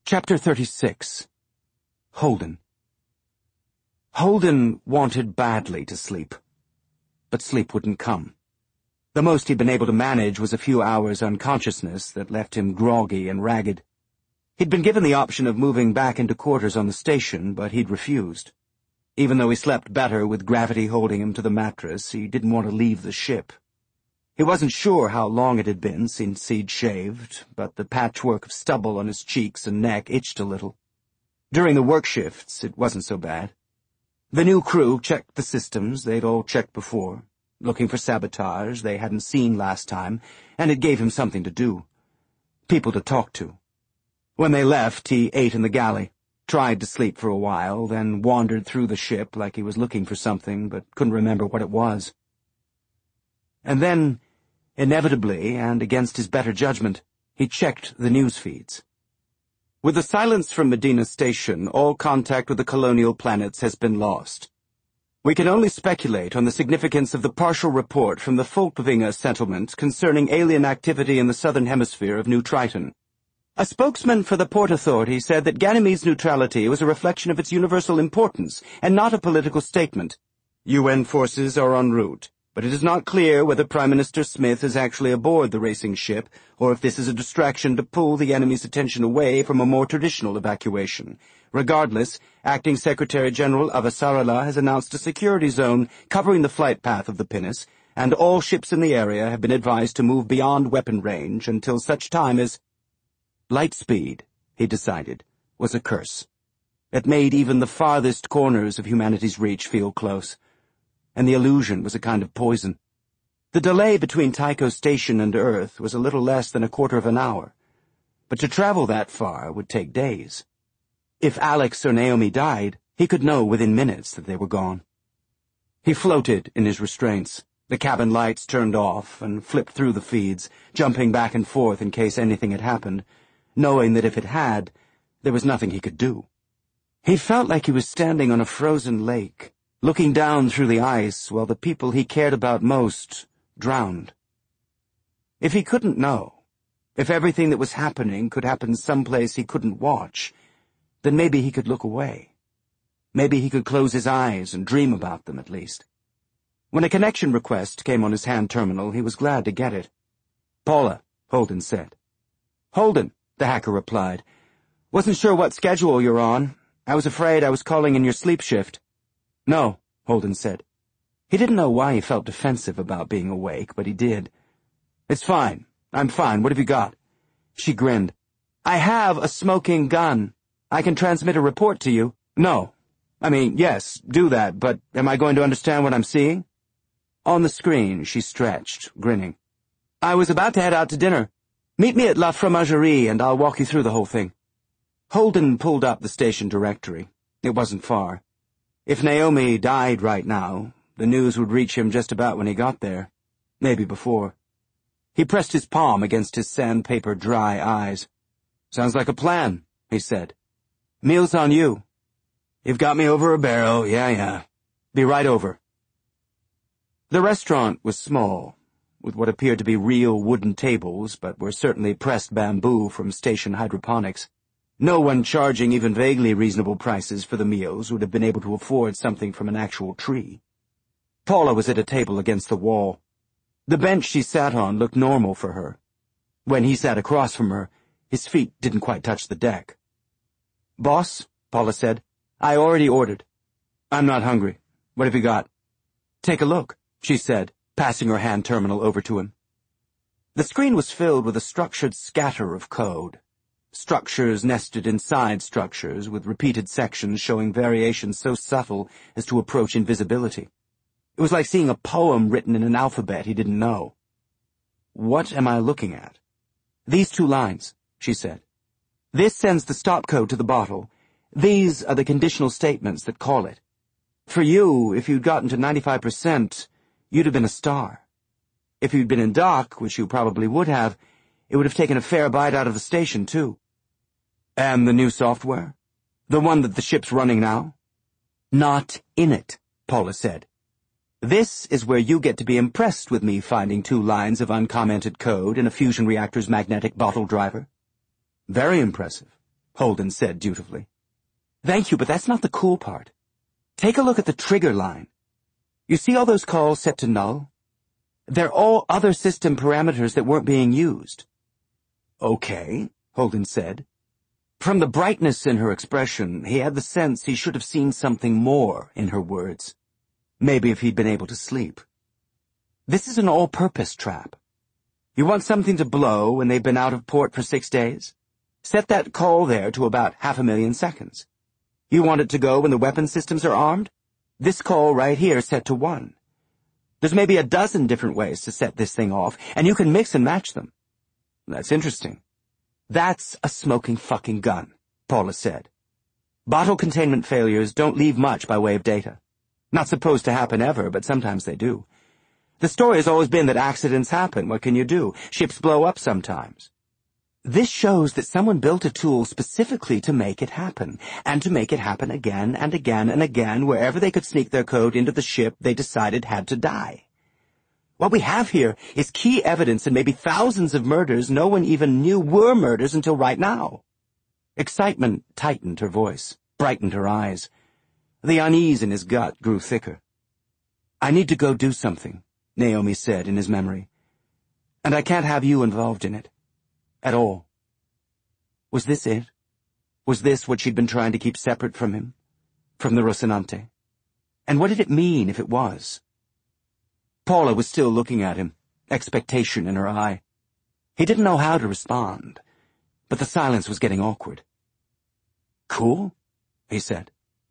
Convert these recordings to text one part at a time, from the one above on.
Chapter 36. Holden. Holden wanted badly to sleep, but sleep wouldn't come. The most he'd been able to manage was a few hours' unconsciousness that left him groggy and ragged. He'd been given the option of moving back into quarters on the station, but he'd refused. Even though he slept better with gravity holding him to the mattress, he didn't want to leave the ship. He wasn't sure how long it had been since he'd shaved, but the patchwork of stubble on his cheeks and neck itched a little. During the work shifts, it wasn't so bad. The new crew checked the systems they'd all checked before, looking for sabotage they hadn't seen last time, and it gave him something to do. People to talk to. When they left, he ate in the galley, tried to sleep for a while, then wandered through the ship like he was looking for something, but couldn't remember what it was. And then, inevitably, and against his better judgment, he checked the news feeds. With the silence from Medina Station, all contact with the colonial planets has been lost. We can only speculate on the significance of the partial report from the Folkvinga settlement concerning alien activity in the southern hemisphere of New Triton. A spokesman for the Port Authority said that Ganymede's neutrality was a reflection of its universal importance and not a political statement. UN forces are en route, but it is not clear whether Prime Minister Smith is actually aboard the racing ship, or if this is a distraction to pull the enemy's attention away from a more traditional evacuation. Regardless, Acting Secretary-General Avasarala has announced a security zone covering the flight path of the pinnace, and all ships in the area have been advised to move beyond weapon range until such time as— Light speed, he decided, was a curse. It made even the farthest corners of humanity's reach feel close. And the illusion was a kind of poison. The delay between Tycho Station and Earth was a little less than a quarter of an hour, but to travel that far would take days. If Alex or Naomi died, he could know within minutes that they were gone. He floated in his restraints, the cabin lights turned off, and flipped through the feeds, jumping back and forth in case anything had happened, knowing that if it had, there was nothing he could do. He felt like he was standing on a frozen lake, looking down through the ice while the people he cared about most drowned. If he couldn't know, if everything that was happening could happen someplace he couldn't watch, then maybe he could look away. Maybe he could close his eyes and dream about them at least. When a connection request came on his hand terminal, he was glad to get it. "Paula," Holden said. "Holden," the hacker replied. "Wasn't sure what schedule you're on. I was afraid I was calling in your sleep shift." "No," Holden said. He didn't know why he felt defensive about being awake, but he did. "It's fine. I'm fine. What have you got?" She grinned. "I have a smoking gun. I can transmit a report to you." "No. I mean, yes, do that, but am I going to understand what I'm seeing?" On the screen, she stretched, grinning. "I was about to head out to dinner. Meet me at La Fromagerie, and I'll walk you through the whole thing." Holden pulled up the station directory. It wasn't far. If Naomi died right now, the news would reach him just about when he got there. Maybe before. He pressed his palm against his sandpaper dry eyes. "Sounds like a plan," he said. "Meal's on you." "You've got me over a barrel, yeah. Be right over." The restaurant was small, with what appeared to be real wooden tables, but were certainly pressed bamboo from station hydroponics. No one charging even vaguely reasonable prices for the meals would have been able to afford something from an actual tree. Paula was at a table against the wall. The bench she sat on looked normal for her. When he sat across from her, his feet didn't quite touch the deck. "Boss," Paula said, "I already ordered." "I'm not hungry. What have you got?" "Take a look," she said, passing her hand terminal over to him. The screen was filled with a structured scatter of code. Structures nested inside structures, with repeated sections showing variations so subtle as to approach invisibility. It was like seeing a poem written in an alphabet he didn't know. "What am I looking at?" "These 2 lines," she said. "This sends the stop code to the bottle. These are the conditional statements that call it. For you, if you'd gotten to 95%, you'd have been a star. If you'd been in dock, which you probably would have, it would have taken a fair bite out of the station, too." "And the new software? The one that the ship's running now?" "Not in it," Paula said. "This is where you get to be impressed with me finding 2 lines of uncommented code in a fusion reactor's magnetic bottle driver." "Very impressive. Holden said dutifully. Thank you, but that's not the cool part. Take a look at the trigger line. You see all those calls set to null? They're all other system parameters that weren't being used. Okay, Holden said. From the brightness in her expression, he had the sense he should have seen something more in her words. Maybe if he'd been able to sleep. This is an all-purpose trap. You want something to blow when they've been out of port for 6 days? Set that call there to about 500,000 seconds. You want it to go when the weapon systems are armed? This call right here set to 1. There's maybe a dozen different ways to set this thing off, and you can mix and match them. That's interesting. That's a smoking fucking gun, Paula said. Bottle containment failures don't leave much by way of data. Not supposed to happen ever, but sometimes they do. The story has always been that accidents happen. What can you do? Ships blow up sometimes. This shows that someone built a tool specifically to make it happen, and to make it happen again and again and again wherever they could sneak their code into the ship they decided had to die. What we have here is key evidence in maybe thousands of murders no one even knew were murders until right now. Excitement tightened her voice, brightened her eyes. The unease in his gut grew thicker. I need to go do something, Naomi said in his memory. And I can't have you involved in it. At all. Was this it? Was this what she'd been trying to keep separate from him? From the Rocinante? And what did it mean if it was? Paula was still looking at him, expectation in her eye. He didn't know how to respond, but the silence was getting awkward. Cool, he said.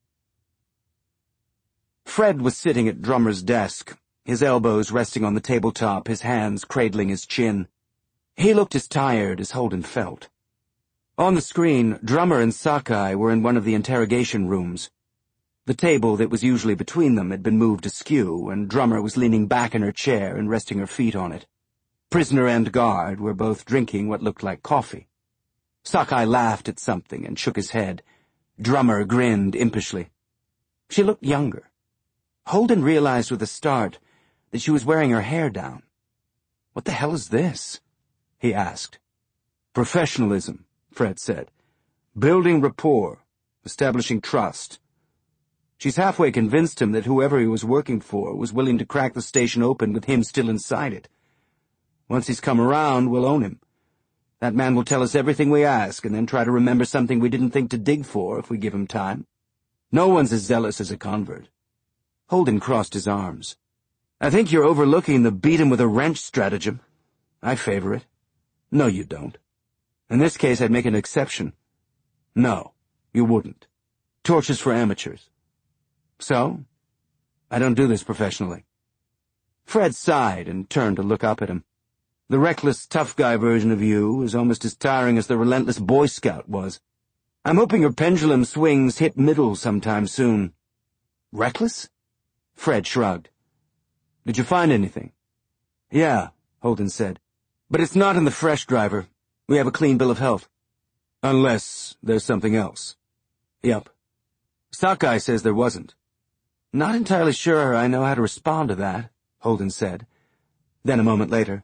Fred was sitting at Drummer's desk, his elbows resting on the tabletop, his hands cradling his chin. He looked as tired as Holden felt. On the screen, Drummer and Sakai were in one of the interrogation rooms. The table that was usually between them had been moved askew, and Drummer was leaning back in her chair and resting her feet on it. Prisoner and guard were both drinking what looked like coffee. Sakai laughed at something and shook his head. Drummer grinned impishly. She looked younger. Holden realized with a start that she was wearing her hair down. What the hell is this? He asked. Professionalism, Fred said. Building rapport, establishing trust. She's halfway convinced him that whoever he was working for was willing to crack the station open with him still inside it. Once he's come around, we'll own him. That man will tell us everything we ask and then try to remember something we didn't think to dig for if we give him time. No one's as zealous as a convert. Holden crossed his arms. I think you're overlooking the beat-him-with-a-wrench stratagem. I favor it. No, you don't. In this case, I'd make an exception. No, you wouldn't. Torches for amateurs. So? I don't do this professionally. Fred sighed and turned to look up at him. The reckless, tough guy version of you is almost as tiring as the relentless Boy Scout was. I'm hoping your pendulum swings hit middle sometime soon. Reckless? Fred shrugged. Did you find anything? Yeah, Holden said. But it's not in the fresh driver. We have a clean bill of health. Unless there's something else. Yep. Sakai says there wasn't. Not entirely sure I know how to respond to that, Holden said. Then a moment later.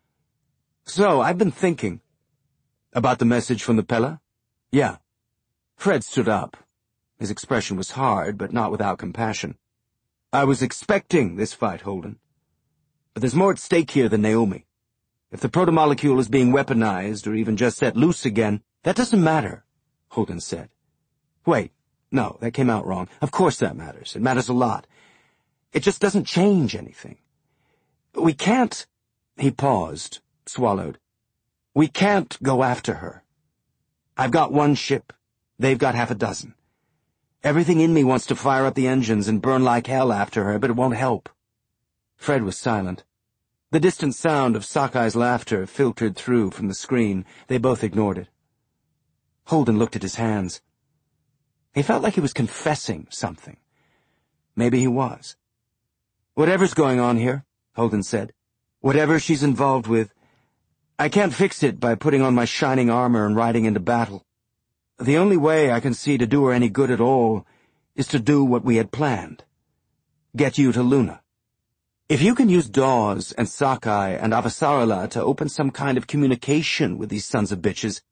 So, I've been thinking. About the message from the Pella? Yeah. Fred stood up. His expression was hard, but not without compassion. I was expecting this fight, Holden. But there's more at stake here than Naomi. If the protomolecule is being weaponized, or even just set loose again, that doesn't matter, Holden said. Wait. No, that came out wrong. Of course that matters. It matters a lot. It just doesn't change anything. We can't— He paused, swallowed. We can't go after her. I've got one ship. They've got half a dozen. Everything in me wants to fire up the engines and burn like hell after her, but it won't help. Fred was silent. The distant sound of Sakai's laughter filtered through from the screen. They both ignored it. Holden looked at his hands. He felt like he was confessing something. Maybe he was. Whatever's going on here, Holden said, whatever she's involved with, I can't fix it by putting on my shining armor and riding into battle. The only way I can see to do her any good at all is to do what we had planned. Get you to Luna. If you can use Dawes and Sakai and Avasarala to open some kind of communication with these sons of bitches,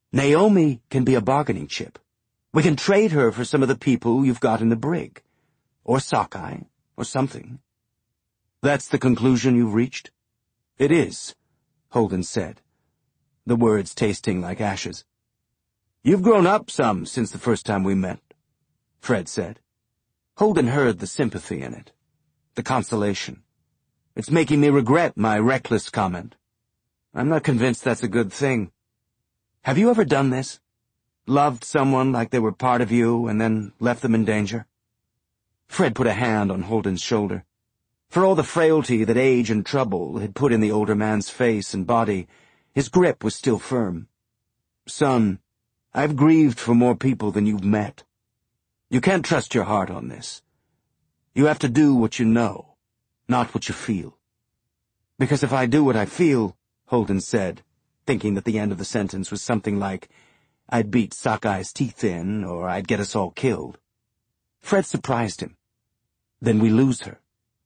Naomi can be a bargaining chip. We can trade her for some of the people you've got in the brig. Or Sakai, or something. That's the conclusion you've reached? It is, Holden said, the words tasting like ashes. You've grown up some since the first time we met, Fred said. Holden heard the sympathy in it, the consolation. It's making me regret my reckless comment. I'm not convinced that's a good thing. Have you ever done this? Loved someone like they were part of you and then left them in danger? Fred put a hand on Holden's shoulder. For all the frailty that age and trouble had put in the older man's face and body, his grip was still firm. Son, I've grieved for more people than you've met. You can't trust your heart on this. You have to do what you know, not what you feel. Because if I do what I feel, Holden said, thinking that the end of the sentence was something like, I'd beat Sakai's teeth in, or I'd get us all killed. Fred surprised him. Then we lose her.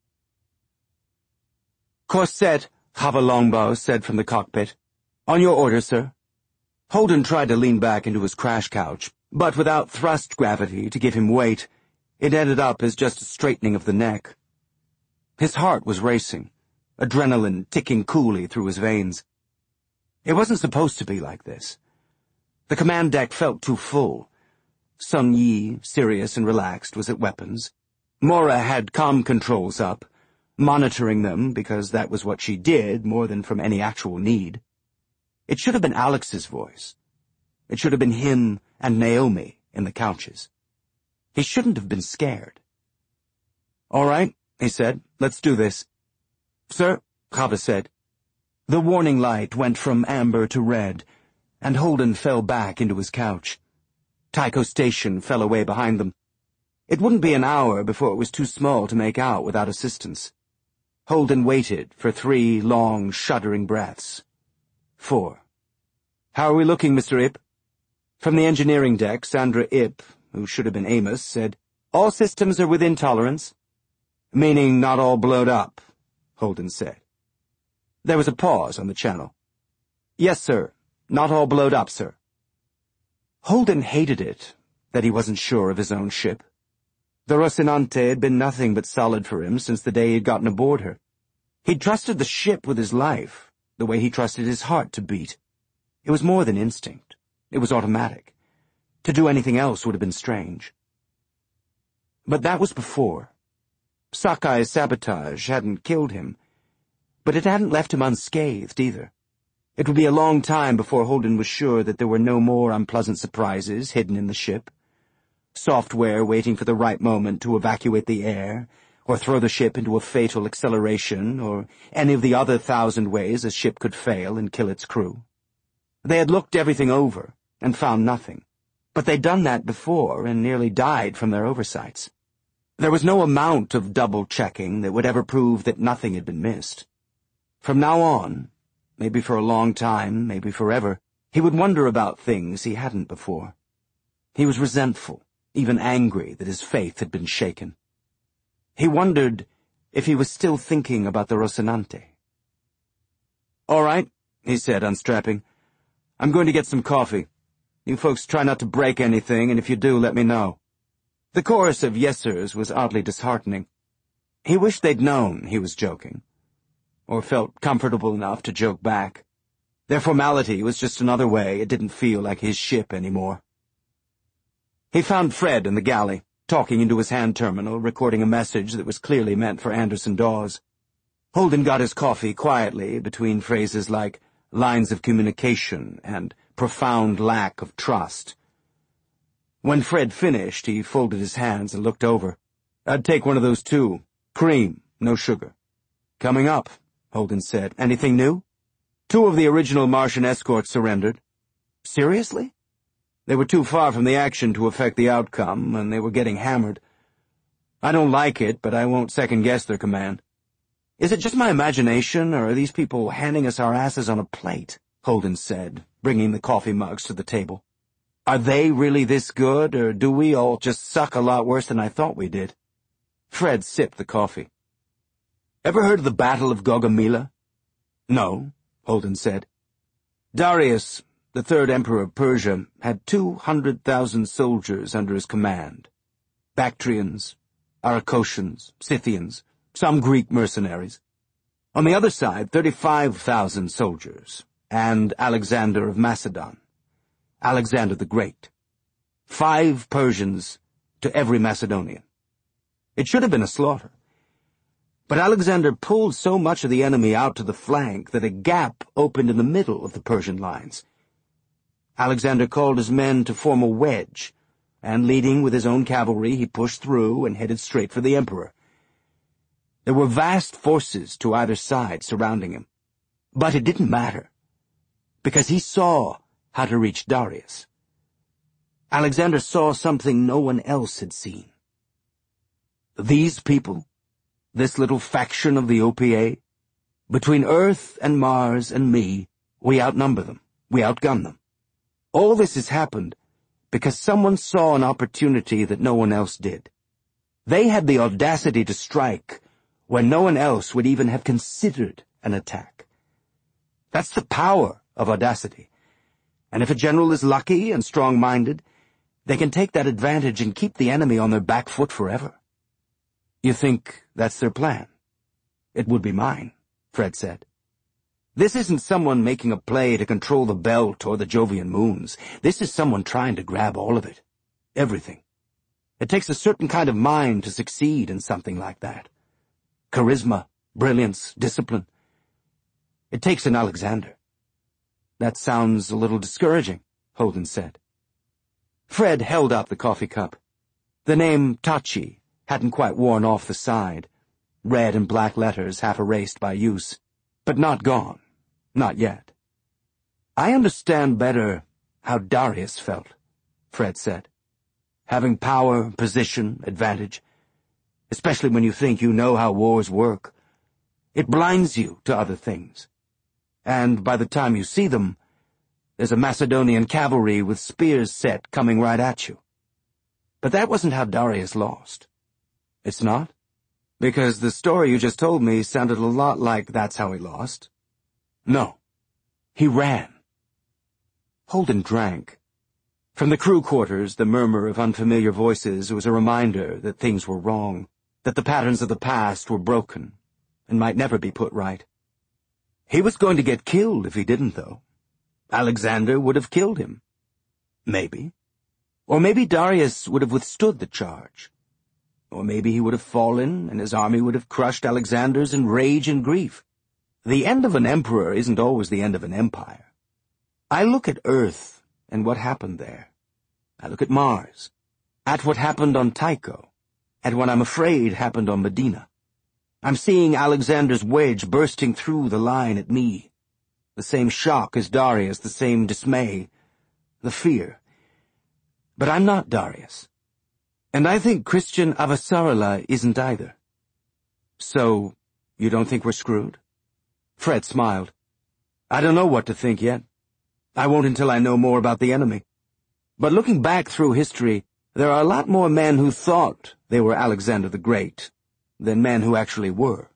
Course set, Chava Longbow said from the cockpit. On your order, sir. Holden tried to lean back into his crash couch, but without thrust gravity to give him weight, it ended up as just a straightening of the neck. His heart was racing, adrenaline ticking coolly through his veins. It wasn't supposed to be like this. The command deck felt too full. Sun Yi, serious and relaxed, was at weapons. Mora had comm controls up, monitoring them because that was what she did more than from any actual need. It should have been Alex's voice. It should have been him and Naomi in the couches. He shouldn't have been scared. All right, he said, let's do this. Sir, Chava said. The warning light went from amber to red, and Holden fell back into his couch. Tycho Station fell away behind them. It wouldn't be an hour before it was too small to make out without assistance. Holden waited for 3 long, shuddering breaths. 4. How are we looking, Mr. Ip? From the engineering deck, Sandra Ip, who should have been Amos, said, All systems are within tolerance. Meaning not all blowed up, Holden said. There was a pause on the channel. Yes, sir. Not all blowed up, sir. Holden hated it that he wasn't sure of his own ship. The Rocinante had been nothing but solid for him since the day he'd gotten aboard her. He'd trusted the ship with his life, the way he trusted his heart to beat. It was more than instinct. It was automatic. To do anything else would have been strange. But that was before. Sakai's sabotage hadn't killed him, but it hadn't left him unscathed either. It would be a long time before Holden was sure that there were no more unpleasant surprises hidden in the ship. Software waiting for the right moment to evacuate the air, or throw the ship into a fatal acceleration, or any of the other 1,000 ways a ship could fail and kill its crew. They had looked everything over and found nothing, but they'd done that before and nearly died from their oversights. There was no amount of double-checking that would ever prove that nothing had been missed. From now on, maybe for a long time, maybe forever, he would wonder about things he hadn't before. He was resentful, even angry that his faith had been shaken. He wondered if he was still thinking about the Rocinante. All right, he said, unstrapping. I'm going to get some coffee. You folks try not to break anything, and if you do, let me know. The chorus of yes-sirs was oddly disheartening. He wished they'd known he was joking, or felt comfortable enough to joke back. Their formality was just another way it didn't feel like his ship anymore. He found Fred in the galley, talking into his hand terminal, recording a message that was clearly meant for Anderson Dawes. Holden got his coffee quietly between phrases like lines of communication and profound lack of trust. When Fred finished, he folded his hands and looked over. I'd take one of those too. Cream, no sugar. Coming up, Holden said. Anything new? 2 of the original Martian escorts surrendered. Seriously? They were too far from the action to affect the outcome, and they were getting hammered. I don't like it, but I won't second-guess their command. Is it just my imagination, or are these people handing us our asses on a plate? Holden said, bringing the coffee mugs to the table. Are they really this good, or do we all just suck a lot worse than I thought we did? Fred sipped the coffee. Ever heard of the Battle of Gaugamela? No, Holden said. Darius, the third emperor of Persia, had 200,000 soldiers under his command. Bactrians, Aracosians, Scythians, some Greek mercenaries. On the other side, 35,000 soldiers, and Alexander of Macedon, Alexander the Great. 5 Persians to every Macedonian. It should have been a slaughter. But Alexander pulled so much of the enemy out to the flank that a gap opened in the middle of the Persian lines. Alexander called his men to form a wedge, and leading with his own cavalry, he pushed through and headed straight for the emperor. There were vast forces to either side surrounding him. But it didn't matter, because he saw how to reach Darius. Alexander saw something no one else had seen. These people, this little faction of the OPA, between Earth and Mars and me, we outnumber them, we outgun them. All this has happened because someone saw an opportunity that no one else did. They had the audacity to strike when no one else would even have considered an attack. That's the power of audacity. And if a general is lucky and strong-minded, they can take that advantage and keep the enemy on their back foot forever. You think that's their plan? It would be mine, Fred said. This isn't someone making a play to control the belt or the Jovian moons. This is someone trying to grab all of it. Everything. It takes a certain kind of mind to succeed in something like that. Charisma, brilliance, discipline. It takes an Alexander. That sounds a little discouraging, Holden said. Fred held up the coffee cup. The name Tachi hadn't quite worn off the side, red and black letters half erased by use, but not gone, not yet. I understand better how Darius felt, Fred said. Having power, position, advantage, especially when you think you know how wars work, it blinds you to other things. And by the time you see them, there's a Macedonian cavalry with spears set coming right at you. But that wasn't how Darius lost. It's not? Because the story you just told me sounded a lot like that's how he lost. No. He ran. Holden drank. From the crew quarters, the murmur of unfamiliar voices was a reminder that things were wrong, that the patterns of the past were broken, and might never be put right. He was going to get killed if he didn't, though. Alexander would have killed him. Maybe. Or maybe Darius would have withstood the charge. Or maybe he would have fallen, and his army would have crushed Alexander's in rage and grief. The end of an emperor isn't always the end of an empire. I look at Earth and what happened there. I look at Mars, at what happened on Tycho, at what I'm afraid happened on Medina. I'm seeing Alexander's wedge bursting through the line at me. The same shock as Darius, the same dismay, the fear. But I'm not Darius. And I think Christian Avasarala isn't either. So, you don't think we're screwed? Fred smiled. I don't know what to think yet. I won't until I know more about the enemy. But looking back through history, there are a lot more men who thought they were Alexander the Great than men who actually were.